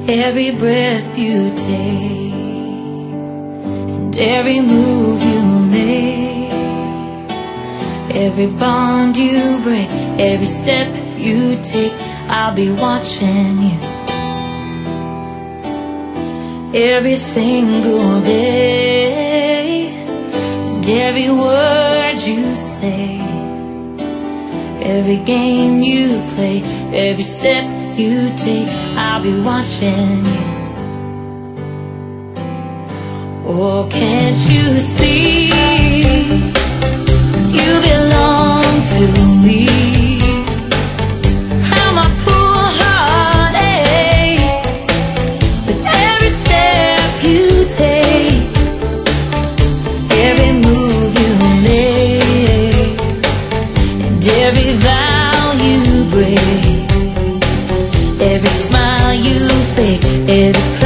Every breath you take and every move you make, every bond you break, every step you take, I'll be watching you. Every single day and every word you say, every game you play, every step you take, I'll be watching you. Oh, can't you see you belong to me? How my poor heart aches with every step you take, every move you make, and every vow you break, every smile you fake, every